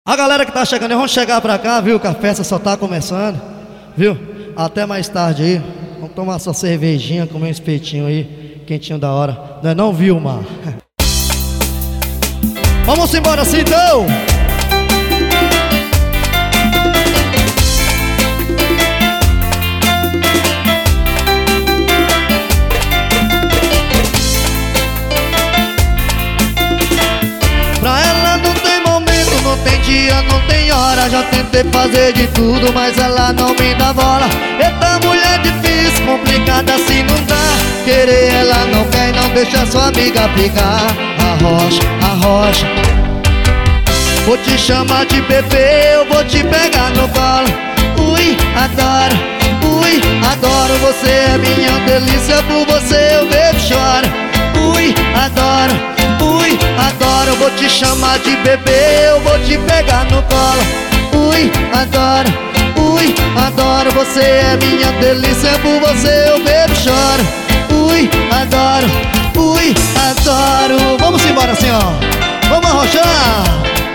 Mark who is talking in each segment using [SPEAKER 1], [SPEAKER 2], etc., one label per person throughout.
[SPEAKER 1] A galera que tá chegando, vamos chegar pra cá, viu? Que a festa só tá começando, viu? Até mais tarde aí. Vamos tomar sua cervejinha, comer um espetinho aí, quentinho da hora. Não é não, Vilma? Vamos embora assim então! Pra ela não tem momento, não tem dia, não tem hora. Já tentei fazer de tudo, mas ela não me dá bola. Eita mulher difícil, complicada assim não dá. Querer ela não quer e não deixa sua amiga ficar. Arrocha, arrocha. Vou te chamar de bebê, eu vou te pegar no colo. Ui, adoro, ui, adoro. Você é minha delícia, por você eu bebo e choro. Ui, adoro, ui, adoro. Vou te chamar de bebê, eu vou te pegar no colo. Ui, adoro, ui, adoro. Você é minha delícia, por você eu bebo e choro. Ui, adoro, ui, adoro. Vamos embora assim, ó. Vamos arrochar.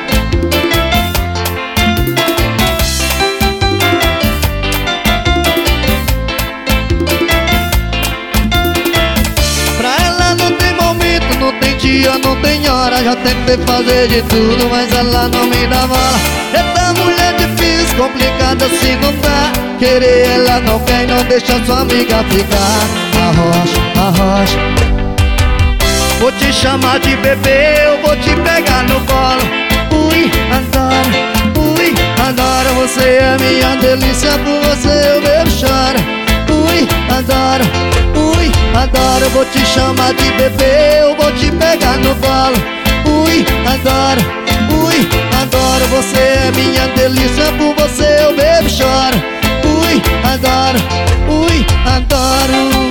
[SPEAKER 1] Não tem dia, não tem hora. Já tentei fazer de tudo, mas ela não me dá bola. Eita mulher difícil, complicada assim não dá. Querer ela não quer e não deixa sua amiga ficar. Arrocha, arrocha. Vou te chamar de bebê, eu vou te pegar no colo. Ui, adoro, ui, adoro. Você é minha delícia, por você eu bebo e choro. Ui, adoro, ui, adoro. Vou te chamar de bebê, eu vou te pegar no colo. Ui, adoro, ui, adoro. Você é minha delícia, por você eu bebo e choro. Ui, adoro, ui, adoro.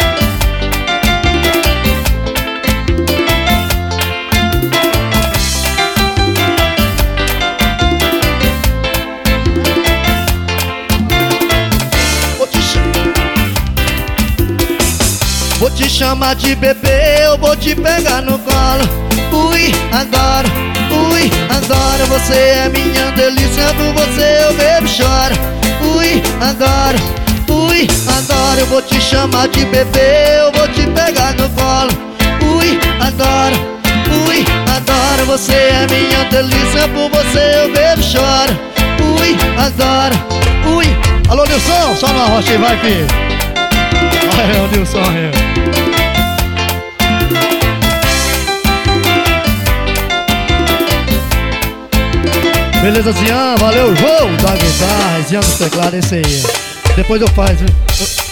[SPEAKER 1] Vou te chamar de bebê, eu vou te pegar no colo. Ui, adoro, ui, adoro. Você é minha delícia, por você eu bebo e choro. Ui, adoro, ui, adoro. Vou te chamar de bebê, eu vou te pegar no colo. Ui, adoro, ui, adoro. Você é minha delícia, por você eu bebo e choro. Ui, adoro, ui. Alô, Nilson, só na rocha aí, vai, filho. Olha o Nilson aí. Beleza, Zian, valeu, João da guitarra, Zian do teclado, esse aí. Depois eu faço, viu?